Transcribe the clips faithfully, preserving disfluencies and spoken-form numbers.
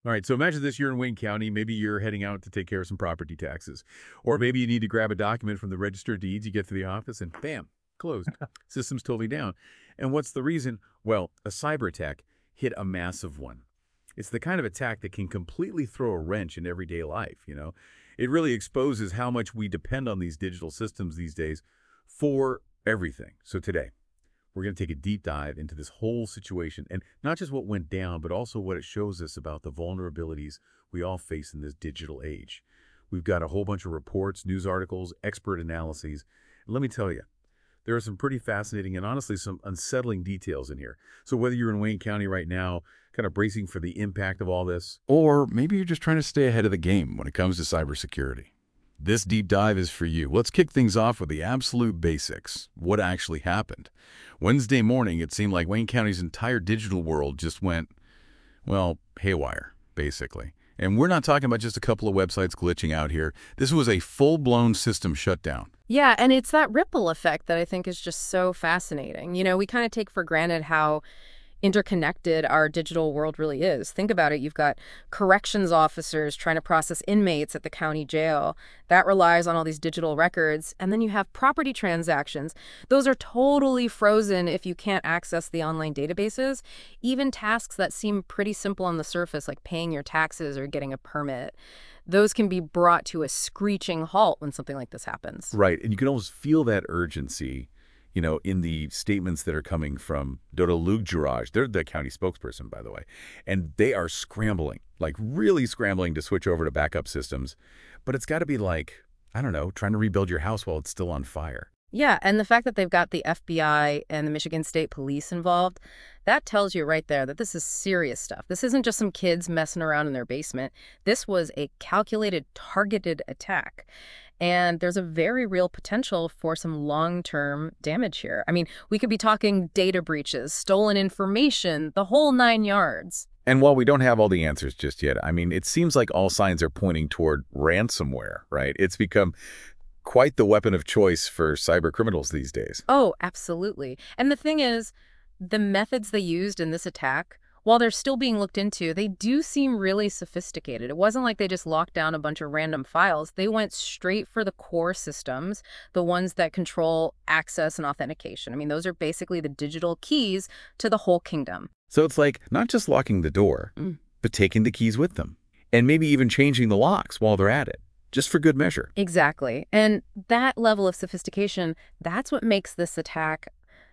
All right, so imagine this, you're in Wayne County. Maybe you're heading out to take care of some property taxes. Or maybe you need to grab a document from the Register of Deeds. You get to the office and bam, closed. System's totally down. And what's the reason? Well, a cyber attack hit a massive one. It's the kind of attack that can completely throw a wrench in everyday life, you know? It really exposes how much we depend on these digital systems these days for everything. So today, we're going to take a deep dive into this whole situation and not just what went down, but also what it shows us about the vulnerabilities we all face in this digital age. We've got a whole bunch of reports, news articles, expert analyses. And let me tell you, there are some pretty fascinating and honestly some unsettling details in here. So whether you're in Wayne County right now, kind of bracing for the impact of all this, Or maybe you're just trying to stay ahead of the game when it comes to cybersecurity. This deep dive is for you. Let's kick things off with the absolute basics. What actually happened? Wednesday morning, it seemed like Wayne County's entire digital world just went, well, haywire, basically. And we're not talking about just a couple of websites glitching out here. This was a full-blown system shutdown. Yeah, and it's that ripple effect that I think is just so fascinating. You know, we kind of take for granted how interconnected our digital world really is. Think about it. You've got corrections officers trying to process inmates at the county jail. That relies on all these digital records. And then you have property transactions. Those are totally frozen if you can't access the online databases. Even tasks that seem pretty simple on the surface, like paying your taxes or getting a permit, those can be brought to a screeching halt when something like this happens. right? And you can almost feel that urgency, you know, in the statements that are coming from Dodo Lugjaraj. They're the county spokesperson, by the way. And they are scrambling, like really scrambling to switch over to backup systems. But it's got to be like, I don't know, trying to rebuild your house while it's still on fire. Yeah, and the fact that they've got the F B I and the Michigan State Police involved, that tells you right there that this is serious stuff. This isn't just some kids messing around in their basement. This was a calculated, targeted attack. And there's a very real potential for some long-term damage here. I mean, we could be talking data breaches, stolen information, the whole nine yards. And while we don't have all the answers just yet, I mean, it seems like all signs are pointing toward ransomware, right? It's become quite the weapon of choice for cyber criminals these days. Oh, absolutely. And the thing is, the methods they used in this attack, while they're still being looked into, they do seem really sophisticated. It wasn't like they just locked down a bunch of random files. They went straight for the core systems, the ones that control access and authentication. I mean, those are basically the digital keys to the whole kingdom. So it's like not just locking the door, Mm. but taking the keys with them. And maybe even changing the locks while they're at it, just for good measure. Exactly. And that level of sophistication, that's what makes this attack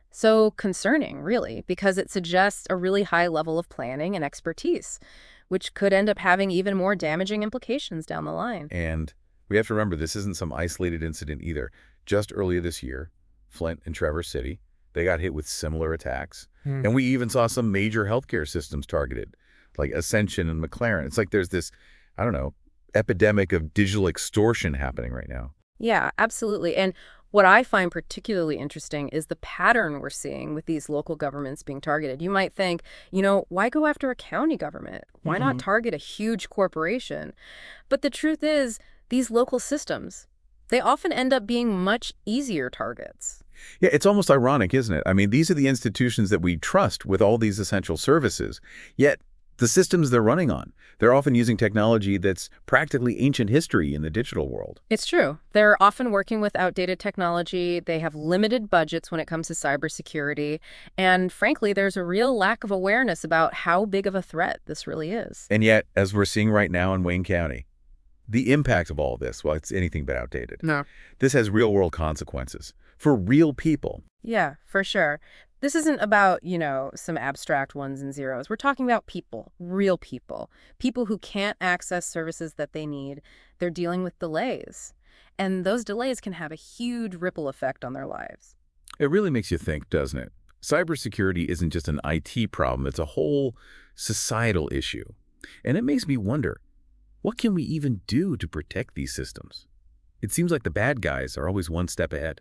so concerning, really, because it suggests a really high level of planning and expertise, which could end up having even more damaging implications down the line. And we have to remember this isn't some isolated incident either. Just earlier this year, Flint and Traverse City, they got hit with similar attacks. Hmm. And we even saw some major healthcare systems targeted, like Ascension and McLaren. It's like there's this, I don't know, epidemic of digital extortion happening right now. Yeah, absolutely. And what I find particularly interesting is the pattern we're seeing with these local governments being targeted. You might think, you know, why go after a county government? Why not Mhm. target a huge corporation? But the truth is, these local systems, they often end up being much easier targets. Yeah, it's almost ironic, isn't it? I mean, these are the institutions that we trust with all these essential services. Yet, the systems they're running on, they're often using technology that's practically ancient history in the digital world. It's true. They're often working with outdated technology. They have limited budgets when it comes to cybersecurity. And frankly, there's a real lack of awareness about how big of a threat this really is. And yet, as we're seeing right now in Wayne County, the impact of all this, well, it's anything but outdated. No. This has real-world consequences for real people. Yeah, for sure. This isn't about, you know, some abstract ones and zeros. We're talking about people, real people, people who can't access services that they need. They're dealing with delays. And those delays can have a huge ripple effect on their lives. It really makes you think, doesn't it? Cybersecurity isn't just an I T problem, it's a whole societal issue. And it makes me wonder, what can we even do to protect these systems? It seems like the bad guys are always one step ahead.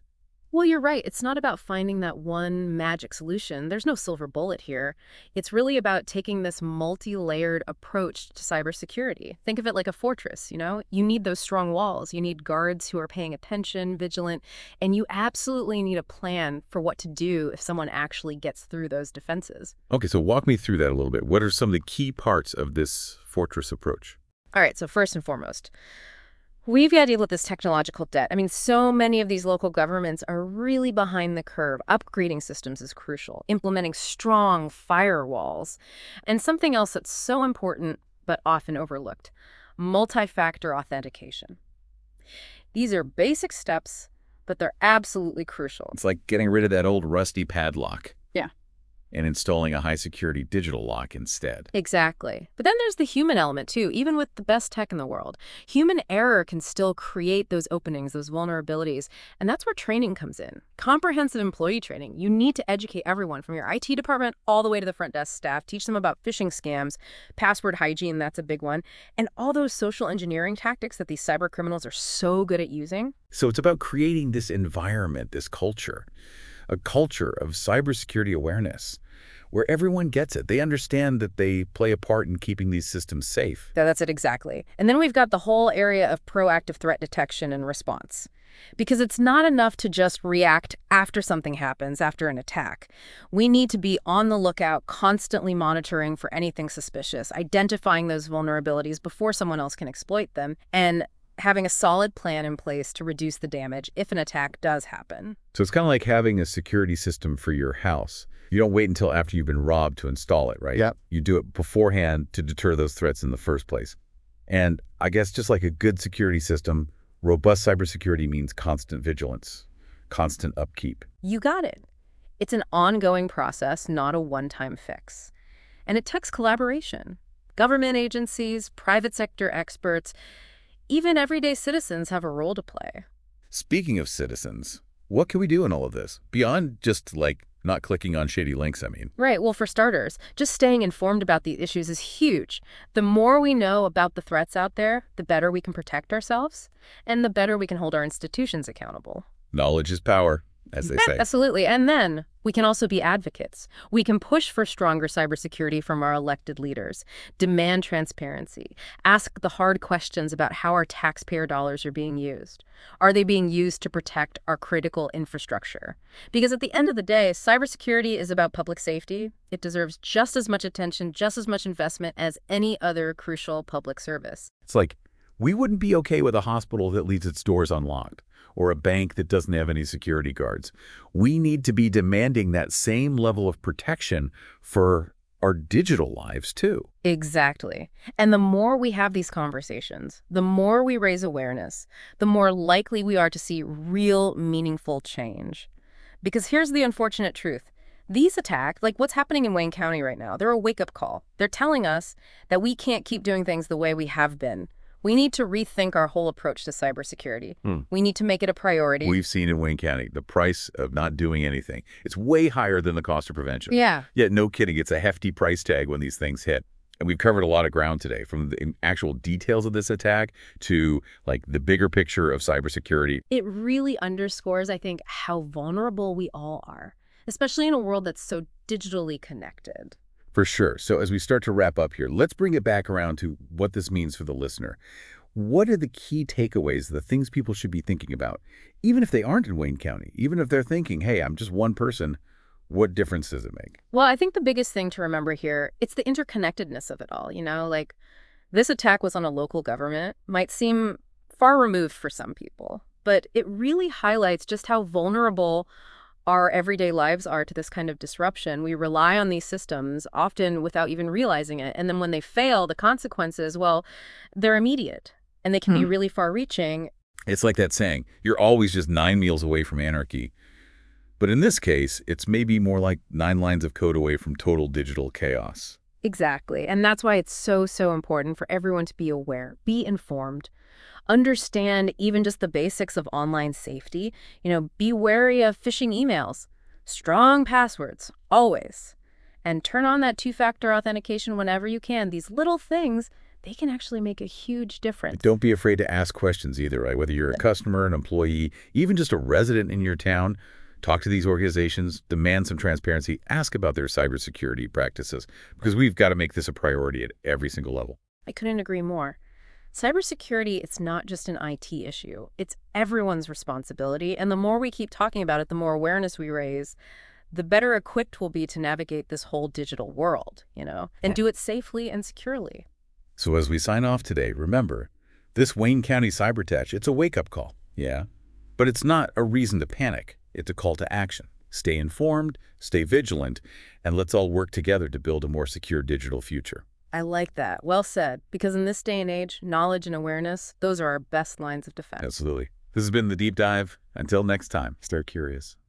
Well, you're right. It's not about finding that one magic solution. There's no silver bullet here. It's really about taking this multi-layered approach to cybersecurity. Think of it like a fortress, you know? You need those strong walls. You need guards who are paying attention, vigilant, and you absolutely need a plan for what to do if someone actually gets through those defenses. Okay, so walk me through that a little bit. What are some of the key parts of this fortress approach? All right, so first and foremost, we've got to deal with this technological debt. I mean, so many of these local governments are really behind the curve. Upgrading systems is crucial. Implementing strong firewalls. And something else that's so important but often overlooked, multi-factor authentication. These are basic steps, but they're absolutely crucial. It's like getting rid of that old rusty padlock. Yeah. And installing a high-security digital lock instead. Exactly. But then there's the human element, too. Even with the best tech in the world, human error can still create those openings, those vulnerabilities. And that's where training comes in. Comprehensive employee training. You need to educate everyone from your I T department all the way to the front desk staff. Teach them about phishing scams, password hygiene, that's a big one, and all those social engineering tactics that these cyber criminals are so good at using. So it's about creating this environment, this culture. A culture of cybersecurity awareness where everyone gets it. They understand that they play a part in keeping these systems safe. Yeah, that's it exactly. And then we've got the whole area of proactive threat detection and response. Because it's not enough to just react after something happens, after an attack. We need to be on the lookout, constantly monitoring for anything suspicious, identifying those vulnerabilities before someone else can exploit them, and having a solid plan in place to reduce the damage if an attack does happen. So it's kind of like having a security system for your house. You don't wait until after you've been robbed to install it, right? Yeah. You do it beforehand to deter those threats in the first place. And I guess just like a good security system, robust cybersecurity means constant vigilance, constant upkeep. You got it. It's an ongoing process, not a one-time fix. And it takes collaboration. Government agencies, private sector experts, even everyday citizens have a role to play. Speaking of citizens, what can we do in all of this? Beyond just, like, not clicking on shady links, I mean. Right. Well, for starters, just staying informed about the issues is huge. The more we know about the threats out there, the better we can protect ourselves, and the better we can hold our institutions accountable. Knowledge is power, as they say. Absolutely. And then we can also be advocates. We can push for stronger cybersecurity from our elected leaders, demand transparency, ask the hard questions about how our taxpayer dollars are being used. Are they being used to protect our critical infrastructure? Because at the end of the day, cybersecurity is about public safety. It deserves just as much attention, just as much investment as any other crucial public service. It's like, we wouldn't be okay with a hospital that leaves its doors unlocked, or a bank that doesn't have any security guards. We need to be demanding that same level of protection for our digital lives, too. Exactly. And the more we have these conversations, the more we raise awareness, the more likely we are to see real, meaningful change. Because here's the unfortunate truth. These attacks, like what's happening in Wayne County right now, they're a wake-up call. They're telling us that we can't keep doing things the way we have been. We need to rethink our whole approach to cybersecurity. Hmm. We need to make it a priority. We've seen in Wayne County, the price of not doing anything. It's way higher than the cost of prevention. Yeah. Yet, no kidding, it's a hefty price tag when these things hit. And we've covered a lot of ground today, from the actual details of this attack to like the bigger picture of cybersecurity. It really underscores, I think, how vulnerable we all are, especially in a world that's so digitally connected. For sure. So as we start to wrap up here, let's bring it back around to what this means for the listener. What are the key takeaways, the things people should be thinking about, even if they aren't in Wayne County, even if they're thinking, hey, I'm just one person, what difference does it make? Well, I think the biggest thing to remember here, it's the interconnectedness of it all. You know, like this attack was on a local government, might seem far removed for some people, but it really highlights just how vulnerable our everyday lives are to this kind of disruption. We rely on these systems, often without even realizing it. And then when they fail, the consequences, well, they're immediate and they can Hmm. be really far-reaching. It's like that saying, you're always just nine meals away from anarchy. But in this case, it's maybe more like nine lines of code away from total digital chaos. Exactly. And that's why it's so, so important for everyone to be aware, be informed, understand even just the basics of online safety. You know, be wary of phishing emails, strong passwords, always. And turn on that two-factor authentication whenever you can. These little things, they can actually make a huge difference. Don't be afraid to ask questions either, right? Whether you're a customer, an employee, even just a resident in your town, talk to these organizations, demand some transparency, ask about their cybersecurity practices, because we've got to make this a priority at every single level. I couldn't agree more. Cybersecurity, it's not just an I T issue. It's everyone's responsibility, and the more we keep talking about it, the more awareness we raise, the better equipped we'll be to navigate this whole digital world, you know, and do it safely and securely. So as we sign off today, remember, this Wayne County Cyber-Tech, it's a wake-up call, yeah? But it's not a reason to panic. It's a call to action. Stay informed, stay vigilant, and let's all work together to build a more secure digital future. I like that. Well said. Because in this day and age, knowledge and awareness, those are our best lines of defense. Absolutely. This has been The Deep Dive. Until next time, stay curious.